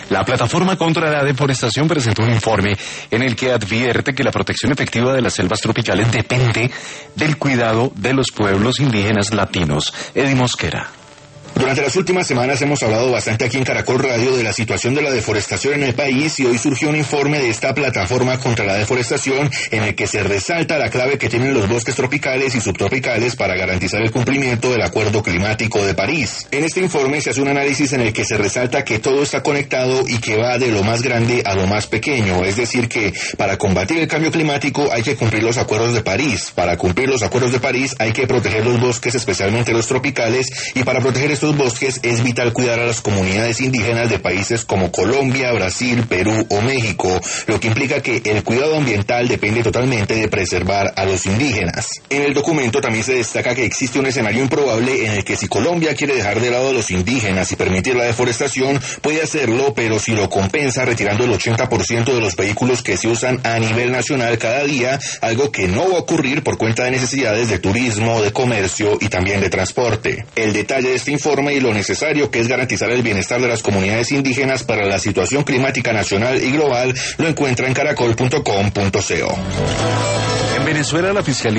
La Plataforma contra la Deforestación presentó un informe en el que advierte que la protección efectiva de las selvas tropicales depende del cuidado de los pueblos indígenas latinos. Eddie Mosquera. Durante las últimas semanas hemos hablado bastante aquí en Caracol Radio de la situación de la deforestación en el país y hoy surgió un informe de esta Plataforma contra la Deforestación en el que se resalta la clave que tienen los bosques tropicales y subtropicales para garantizar el cumplimiento del Acuerdo Climático de París. En este informe se hace un análisis en el que se resalta que todo está conectado y que va de lo más grande a lo más pequeño, es decir que para combatir el cambio climático hay que cumplir los acuerdos de París. Para cumplir los acuerdos de París hay que proteger los bosques, especialmente los tropicales, y para proteger estos bosques es vital cuidar a las comunidades indígenas de países como Colombia, Brasil, Perú o México, lo que implica que el cuidado ambiental depende totalmente de preservar a los indígenas. En el documento también se destaca que existe un escenario improbable en el que si Colombia quiere dejar de lado a los indígenas y permitir la deforestación, puede hacerlo, pero si lo compensa retirando el 80% de los vehículos que se usan a nivel nacional cada día, algo que no va a ocurrir por cuenta de necesidades de turismo, de comercio y también de transporte. El detalle de este informe y lo necesario que es garantizar el bienestar de las comunidades indígenas para la situación climática nacional y global lo encuentra en caracol.com.co. En Venezuela, la Fiscalía